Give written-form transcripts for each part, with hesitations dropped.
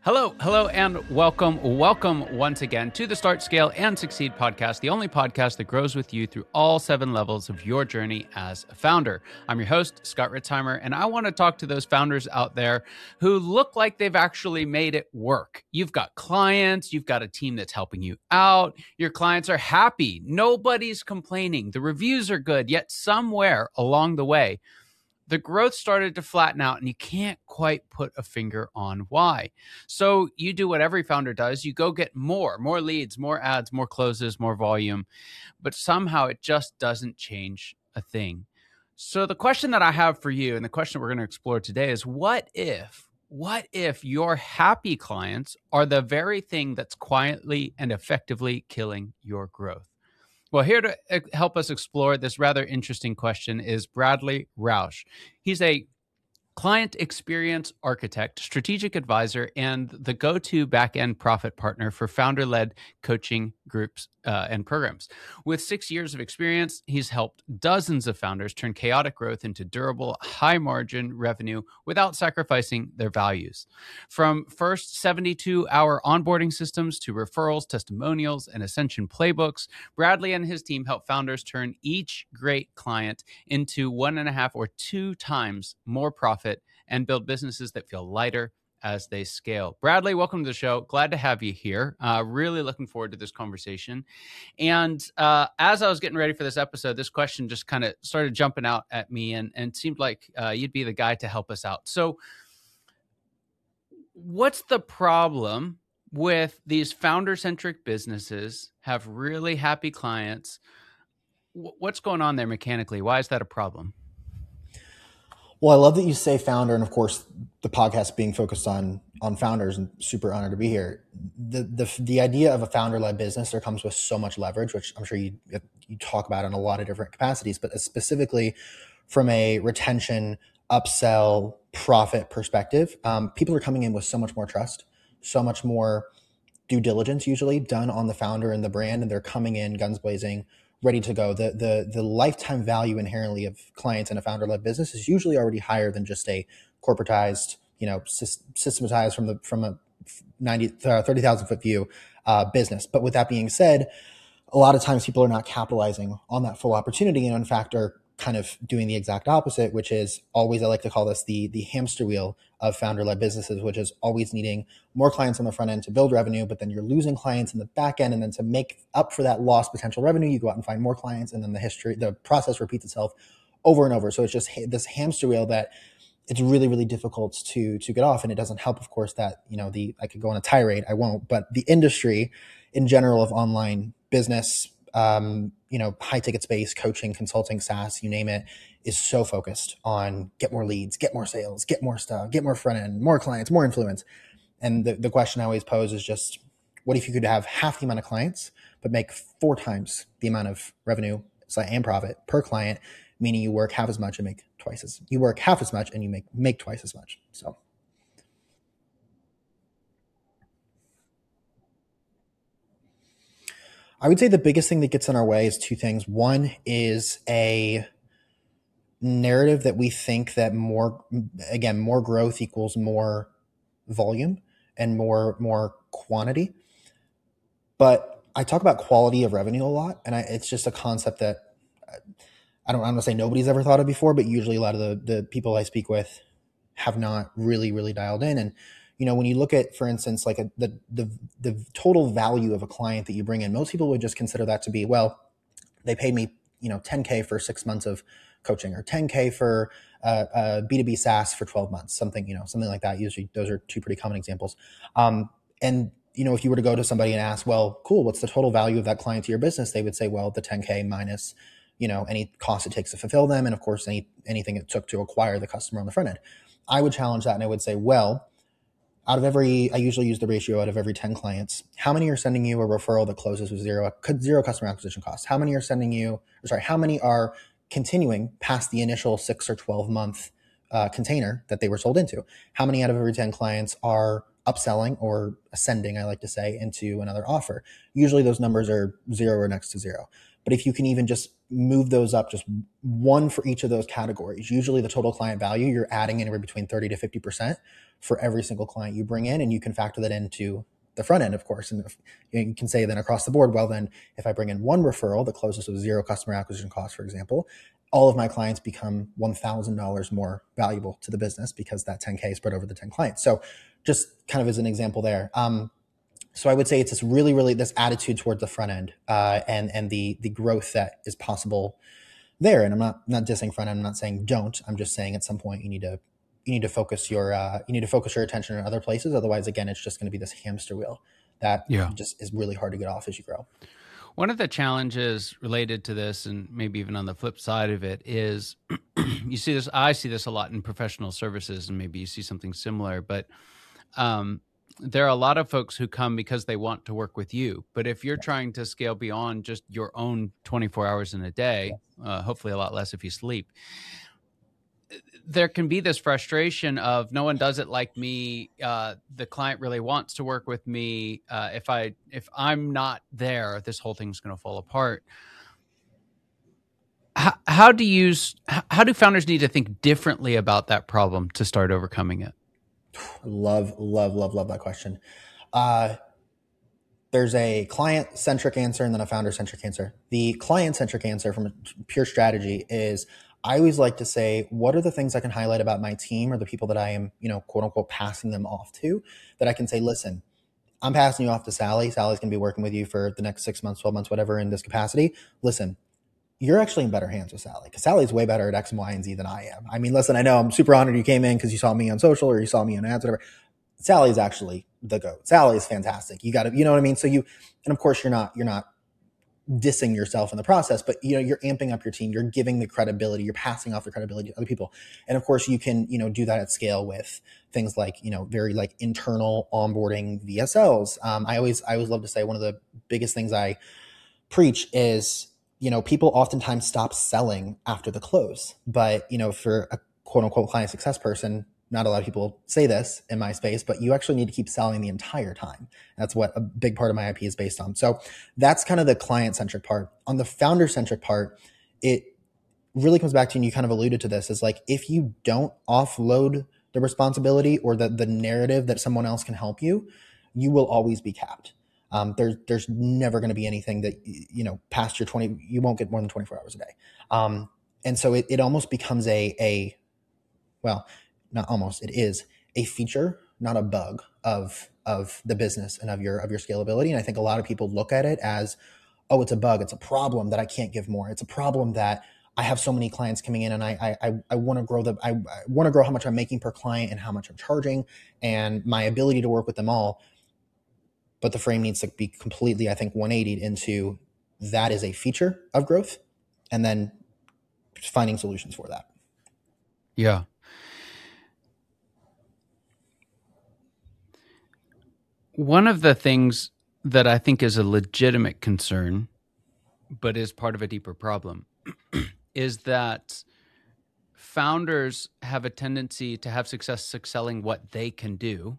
Hello, and welcome once again to the Start, Scale, and Succeed podcast, the only podcast that grows with you through all 7 levels of your journey as a founder. I'm your host, Scott Ritzheimer, and I want to talk to those founders out there who look like they've actually made it work. You've got clients, you've got a team that's helping you out, your clients are happy, nobody's complaining, the reviews are good, yet somewhere along the way, the growth started to flatten out and you can't quite put a finger on why. So you do what every founder does. You go get more leads, more ads, more closes, more volume, but somehow it just doesn't change a thing. So the question that I have for you, and the question we're going to explore today, is what if your happy clients are the very thing that's quietly and effectively killing your growth? Well, here to help us explore this rather interesting question is Bradley Rausch. He's a client experience architect, strategic advisor, and the go-to back-end profit partner for founder-led coaching groups and programs. With 6 years of experience, he's helped dozens of founders turn chaotic growth into durable, high-margin revenue without sacrificing their values. From first 72-hour onboarding systems to referrals, testimonials, and Ascension playbooks, Bradley and his team help founders turn each great client into 1.5 or 2 times more profit and build businesses that feel lighter as they scale. Bradley, welcome to the show. Glad to have you here. Really looking forward to this conversation. And as I was getting ready for this episode, this question just kind of started jumping out at me and seemed like you'd be the guy to help us out. So what's the problem with these founder-centric businesses, have really happy clients? What's going on there mechanically? Why is that a problem? Well, I love that you say founder, and of course, the podcast being focused on founders, and super honored to be here. The idea of a founder-led business, there comes with so much leverage, which I'm sure you talk about in a lot of different capacities, but specifically from a retention, upsell, profit perspective, people are coming in with so much more trust, so much more due diligence usually done on the founder and the brand, and they're coming in guns blazing, ready to go. The lifetime value inherently of clients in a founder-led business is usually already higher than just a corporatized, systematized from a 30,000 foot view business. But with that being said, a lot of times people are not capitalizing on that full opportunity, and in fact are kind of doing the exact opposite, which is always, I like to call this the hamster wheel of founder-led businesses, which is always needing more clients on the front end to build revenue, but then you're losing clients in the back end. And then to make up for that lost potential revenue, you go out and find more clients. And then the process repeats itself over and over. So it's just this hamster wheel that it's really, really difficult to get off. And it doesn't help, of course, that, I could go on a tirade, I won't, but the industry in general of online business, high ticket space, coaching, consulting, SaaS, you name it, is so focused on get more leads, get more sales, get more stuff, get more front end, more clients, more influence. And the question I always pose is just, what if you could have half the amount of clients, but make 4 times the amount of revenue and profit per client, meaning you work half as much and you work half as much and you make twice as much. So. I would say the biggest thing that gets in our way is 2 things. One is a narrative that we think that more growth equals more volume and more quantity. But I talk about quality of revenue a lot, and it's just a concept that I'm going to say nobody's ever thought of before, but usually a lot of the people I speak with have not really, really dialed in. And when you look at, for instance, like the total value of a client that you bring in, most people would just consider that to be, well, they paid me, $10K for 6 months of coaching, or $10K for B2B SaaS for 12 months, something like that. Usually those are 2 pretty common examples. And if you were to go to somebody and ask, well, cool, what's the total value of that client to your business? They would say, well, the 10K minus, any cost it takes to fulfill them. And of course, anything it took to acquire the customer on the front end. I would challenge that. And I would say, well, I usually use the ratio out of every 10 clients, how many are sending you a referral that closes with zero customer acquisition costs? How many are continuing past the initial 6 or 12 month container that they were sold into? How many out of every 10 clients are upselling or ascending, I like to say, into another offer? Usually those numbers are 0 or next to 0. But if you can even just move those up, just 1 for each of those categories, usually the total client value, you're adding anywhere between 30 to 50% for every single client you bring in, and you can factor that into the front end, of course. And you can say then across the board, well, then if I bring in one referral that closes with zero customer acquisition cost, for example, all of my clients become $1,000 more valuable to the business because that 10K is spread over the 10 clients. So just kind of as an example there. So I would say it's this really this attitude towards the front end and the growth that is possible there. And I'm not dissing front end. I'm not saying don't. I'm just saying at some point you need to focus your attention in other places. Otherwise, again, it's just going to be this hamster wheel that just is really hard to get off as you grow. One of the challenges related to this, and maybe even on the flip side of it, is you see this. I see this a lot in professional services, and maybe you see something similar. But there are a lot of folks who come because they want to work with you. But if you're trying to scale beyond just your own 24 hours in a day, hopefully a lot less if you sleep, there can be this frustration of no one does it like me. The client really wants to work with me. If I'm not there, this whole thing's going to fall apart. How do founders need to think differently about that problem to start overcoming it? Love that question. There's a client-centric answer and then a founder-centric answer. The client-centric answer from a pure strategy is, I always like to say, what are the things I can highlight about my team or the people that I am, quote unquote, passing them off to, that I can say, listen, I'm passing you off to Sally. Sally's going to be working with you for the next 6 months, 12 months, whatever, in this capacity. Listen, you're actually in better hands with Sally, because Sally's way better at X and Y and Z than I am. I mean, listen, I know I'm super honored you came in because you saw me on social or you saw me on ads, whatever. Sally's actually the GOAT. Sally is fantastic. You got to, you know what I mean? So and of course you're not dissing yourself in the process, but you're amping up your team. You're giving the credibility. You're passing off the credibility to other people. And of course you can, do that at scale with things like, very like internal onboarding VSLs. I always love to say one of the biggest things I preach is, people oftentimes stop selling after the close, but for a quote unquote client success person, not a lot of people say this in my space, but you actually need to keep selling the entire time. That's what a big part of my IP is based on. So that's kind of the client-centric part. On the founder-centric part, it really comes back to, and you kind of alluded to this, is like, if you don't offload the responsibility or the narrative that someone else can help you, you will always be capped. There's never going to be anything that, past your 20, you won't get more than 24 hours a day. And so it almost becomes not almost, it is a feature, not a bug of the business and of your scalability. And I think a lot of people look at it as, oh, it's a bug. It's a problem that I can't give more. It's a problem that I have so many clients coming in and I want to grow I want to grow how much I'm making per client and how much I'm charging and my ability to work with them all. But the frame needs to be completely, I think, 180'd into that is a feature of growth, and then finding solutions for that. Yeah. One of the things that I think is a legitimate concern, but is part of a deeper problem, is that founders have a tendency to have success selling what they can do,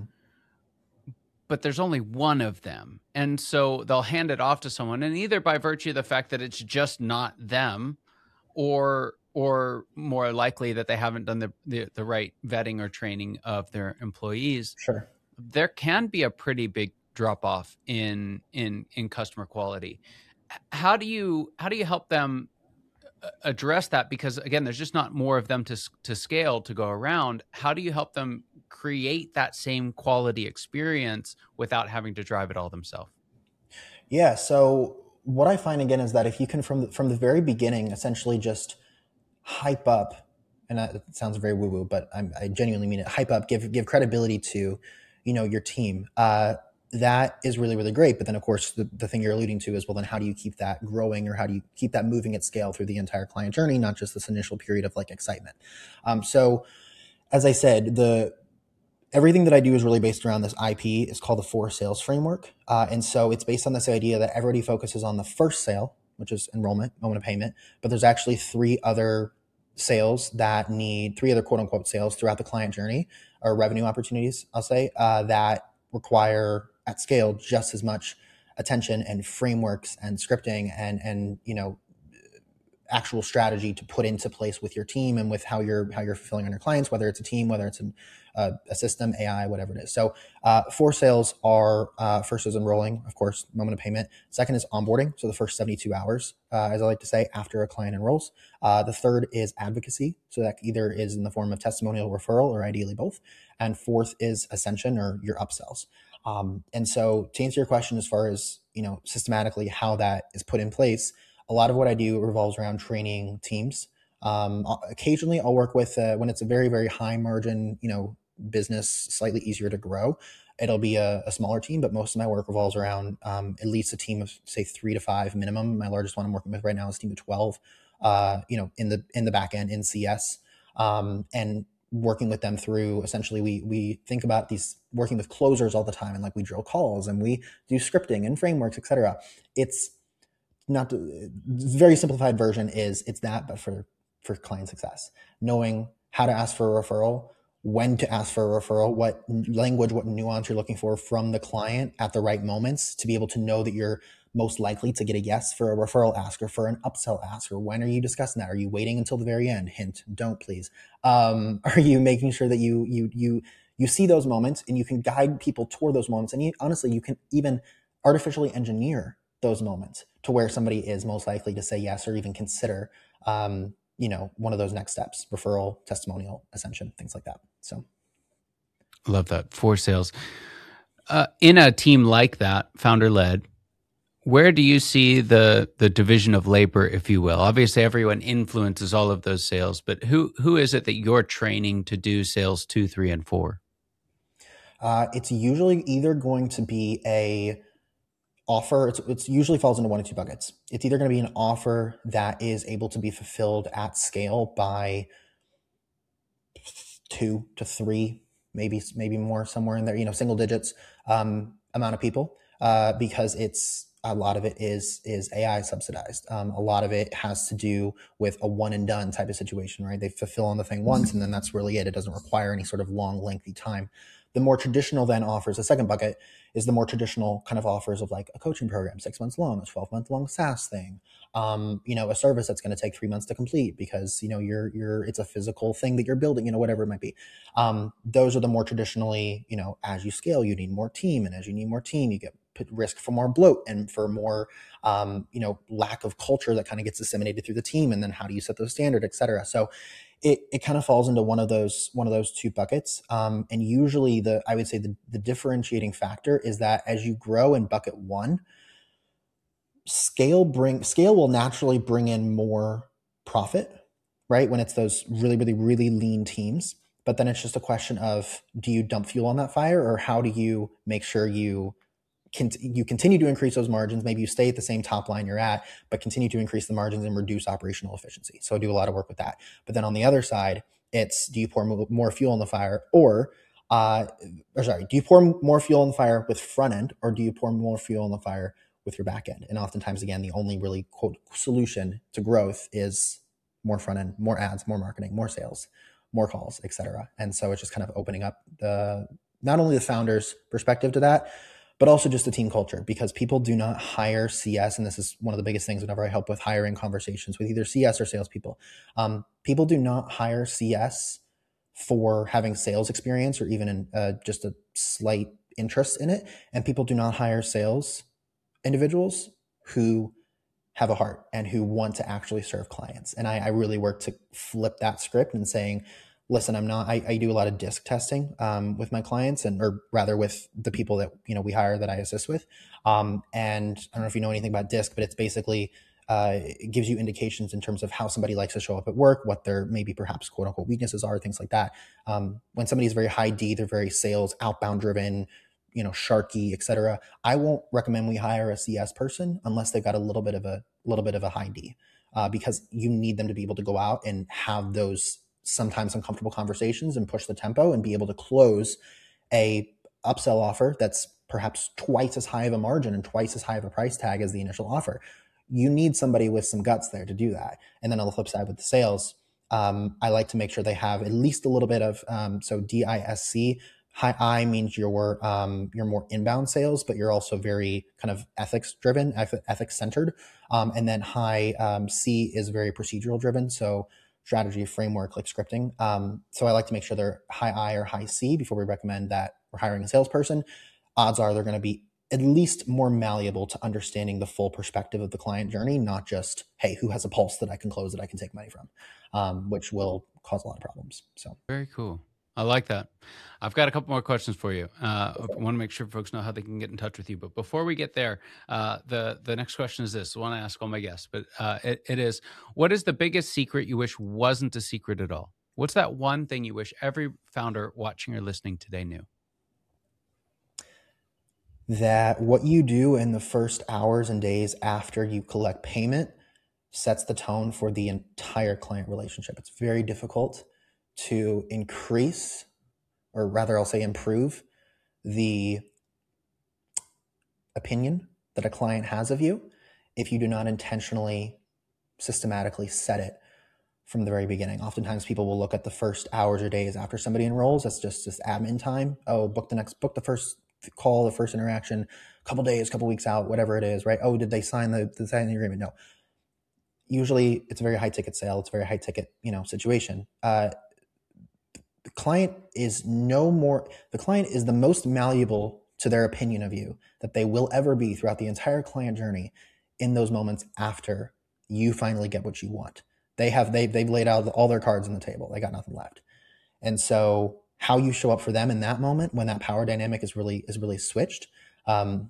but there's only one of them. And so they'll hand it off to someone, and either by virtue of the fact that it's just not them, or more likely that they haven't done the right vetting or training of their employees. Sure. There can be a pretty big drop off in customer quality. How do you help them address that? Because again, there's just not more of them to scale to go around. How do you help them create that same quality experience without having to drive it all themselves? Yeah. So what I find again is that if you can from the very beginning essentially just hype up, and that sounds very woo woo, but I genuinely mean it. Hype up, give credibility to your team. That is really, really great. But then of course the thing you're alluding to is, well, then how do you keep that growing, or how do you keep that moving at scale through the entire client journey, not just this initial period of like excitement? So as I said, everything that I do is really based around this IP. It's called the 4 sales framework. And so it's based on this idea that everybody focuses on the first sale, which is enrollment, moment of payment. But there's actually 3 other sales that need 3 other quote unquote sales throughout the client journey, or revenue opportunities, I'll say, that require at scale just as much attention and frameworks and scripting and actual strategy to put into place with your team and with how you're fulfilling on your clients, whether it's a team, whether it's a system, AI, whatever it is. So 4 sales are first is enrolling, of course, moment of payment. Second is onboarding, so the first 72 hours, as I like to say, after a client enrolls. The third is advocacy, so that either is in the form of testimonial, referral, or ideally both. And fourth is ascension, or your upsells. And so to answer your question, as far as systematically how that is put in place, a lot of what I do revolves around training teams. Occasionally I'll work with when it's a very, very high margin, business, slightly easier to grow, it'll be a smaller team, but most of my work revolves around at least a team of, say, 3 to 5 minimum. My largest one I'm working with right now is a team of 12, in the back end in CS, and working with them through, essentially, we think about these, working with closers all the time, and like we drill calls and we do scripting and frameworks, etc. It's not very simplified version is it's that, but for client success, knowing how to ask for a referral, when to ask for a referral, what language, what nuance you're looking for from the client at the right moments to be able to know that you're most likely to get a yes for a referral ask or for an upsell ask, or when are you discussing that? Are you waiting until the very end? Hint, don't please. Are you making sure that you see those moments and you can guide people toward those moments? And honestly, you can even artificially engineer those moments to where somebody is most likely to say yes or even consider one of those next steps: referral, testimonial, ascension, things like that. So love that. 4 sales. In a team like that, founder led, where do you see the division of labor, if you will? Obviously, everyone influences all of those sales, but who is it that you're training to do sales 2, 3, and 4? It's usually either going to be a offer. It's usually falls into one of 2 buckets. It's either going to be an offer that is able to be fulfilled at scale by 2 to 3, maybe more, somewhere in there, single digits amount of people, because a lot of it is AI subsidized. A lot of it has to do with a one and done type of situation, right? They fulfill on the thing once and then that's really it. It doesn't require any sort of long, lengthy time. The more traditional then offers, the second bucket is the more traditional kind of offers of like a coaching program, 6 months long, a 12-month long SaaS thing, a service that's going to take 3 months to complete because, it's a physical thing that you're building, whatever it might be. Those are the more traditionally, as you scale, you need more team. And as you need more team, you get risk for more bloat and for more, lack of culture that kind of gets disseminated through the team. And then how do you set those standards, et cetera? So it kind of falls into one of those 2 buckets. And usually I would say the differentiating factor is that as you grow in bucket 1, scale will naturally bring in more profit, right? When it's those really, really, really lean teams. But then it's just a question of, do you dump fuel on that fire, or how do you make sure you continue to increase those margins? Maybe you stay at the same top line you're at, but continue to increase the margins and reduce operational efficiency. So I do a lot of work with that. But then on the other side, it's, do you pour more fuel on the fire, do you pour more fuel on the fire with front end, or do you pour more fuel on the fire with your back end? And oftentimes, again, the only really quote solution to growth is more front end, more ads, more marketing, more sales, more calls, et cetera. And so it's just kind of opening up not only the founder's perspective to that, but also just the team culture, because people do not hire CS. And this is one of the biggest things whenever I help with hiring conversations with either CS or salespeople. People do not hire CS for having sales experience or even just a slight interest in it. And people do not hire sales individuals who have a heart and who want to actually serve clients. And I really work to flip that script and saying, listen, I do a lot of disc testing with my clients, or rather with the people that, we hire that I assist with. And I don't know if you know anything about disc, but it's basically, it gives you indications in terms of how somebody likes to show up at work, what their maybe perhaps quote unquote weaknesses are, things like that. When somebody's very high D, they're very sales, outbound driven, sharky, et cetera. I won't recommend we hire a CS person unless they've got a little bit of a high D, because you need them to be able to go out and have those sometimes uncomfortable conversations and push the tempo and be able to close a upsell offer that's perhaps twice as high of a margin and twice as high of a price tag as the initial offer. You need somebody with some guts there to do that. And then on the flip side with the sales, I like to make sure they have at least a little bit of, so DISC, High I means you're more inbound sales, but you're also very kind of ethics driven, ethics centered. And then high C is very procedural driven. So strategy, framework, like scripting. So I like to make sure they're high I or high C before we recommend that we're hiring a salesperson. Odds are they're going to be at least more malleable to understanding the full perspective of the client journey, not just, hey, who has a pulse that I can close that I can take money from, which will cause a lot of problems. So very cool. I like that. I've got a couple more questions for you. I want to make sure folks know how they can get in touch with you. But before we get there, the next question is this. I want to ask all my guests, but it is, what is the biggest secret you wish wasn't a secret at all? What's that one thing you wish every founder watching or listening today knew? That what you do in the first hours and days after you collect payment sets the tone for the entire client relationship. It's very difficult to increase, or rather I'll say improve, the opinion that a client has of you if you do not intentionally, systematically set it from the very beginning. Oftentimes people will look at the first hours or days after somebody enrolls. That's just this admin time. Oh, book the first call, the first interaction, a couple days, couple weeks out, whatever it is, right? Oh, did they sign the agreement? No. Usually it's a very high ticket sale. It's a very high ticket, situation. The client is the most malleable to their opinion of you that they will ever be throughout the entire client journey in those moments after you finally get what you want. They've laid out all their cards on the table. They got nothing left. And so how you show up for them in that moment when that power dynamic is really switched. I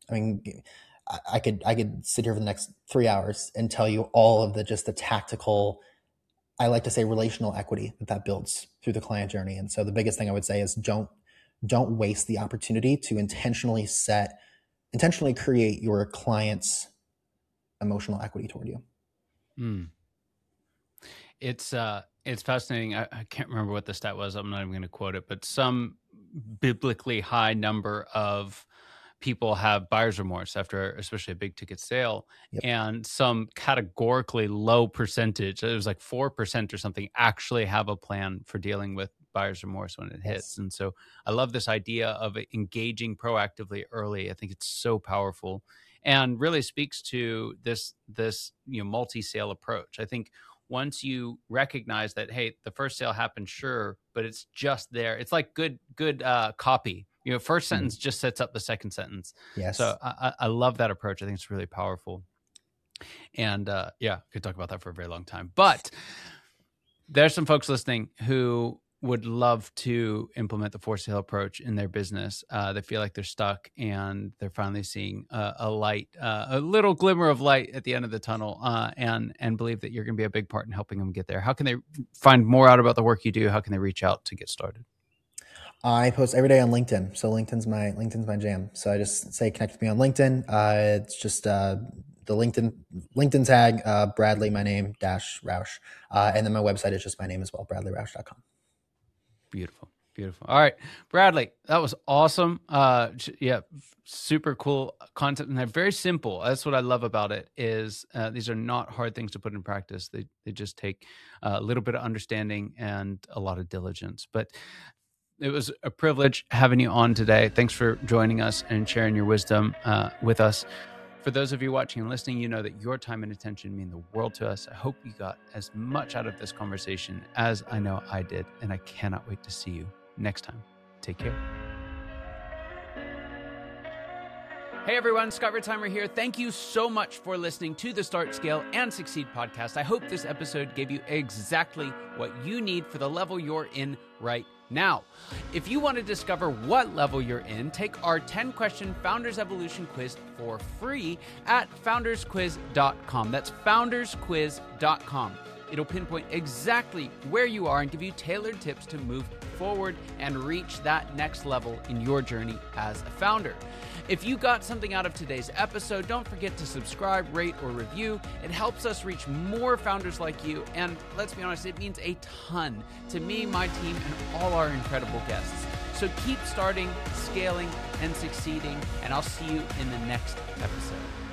could sit here for the next 3 hours and tell you all of the tactical, I like to say, relational equity that builds through the client journey. And so the biggest thing I would say is don't waste the opportunity to intentionally create your client's emotional equity toward you. It's fascinating. I can't remember what the stat was. I'm not even going to quote it, but some biblically high number of people have buyer's remorse after, especially a big ticket sale. Yep. And some categorically low percentage, it was like 4% or something, actually have a plan for dealing with buyer's remorse when it hits. Yes. And so I love this idea of engaging proactively early. I think it's so powerful and really speaks to this multi-sale approach. I think once you recognize that, hey, the first sale happened, sure, but it's just there. It's like good copy. First sentence just sets up the second sentence. Yes. So I love that approach. I think it's really powerful. And could talk about that for a very long time. But there's some folks listening who would love to implement the for sale approach in their business. They feel like they're stuck and they're finally seeing a light, a little glimmer of light at the end of the tunnel, and believe that you're going to be a big part in helping them get there. How can they find more out about the work you do? How can they reach out to get started? I post every day on LinkedIn. So LinkedIn's my jam. So I just say connect with me on LinkedIn. It's just the LinkedIn tag, Bradley, my name, -Rausch. And then my website is just my name as well, bradleyrausch.com. Beautiful. All right, Bradley, that was awesome. Super cool content, and they're very simple. That's what I love about it is these are not hard things to put in practice. They just take a little bit of understanding and a lot of diligence. But it was a privilege having you on today. Thanks for joining us and sharing your wisdom with us. For those of you watching and listening, you know that your time and attention mean the world to us. I hope you got as much out of this conversation as I know I did, and I cannot wait to see you next time. Take care. Hey everyone, Scott Ritzheimer here. Thank you so much for listening to the Start, Scale, and Succeed podcast. I hope this episode gave you exactly what you need for the level you're in right now. If you want to discover what level you're in, take our 10-question Founders Evolution quiz for free at foundersquiz.com. That's foundersquiz.com. It'll pinpoint exactly where you are and give you tailored tips to move forward and reach that next level in your journey as a founder. If you got something out of today's episode, don't forget to subscribe, rate, or review. It helps us reach more founders like you. And let's be honest, it means a ton to me, my team, and all our incredible guests. So keep starting, scaling, and succeeding, and I'll see you in the next episode.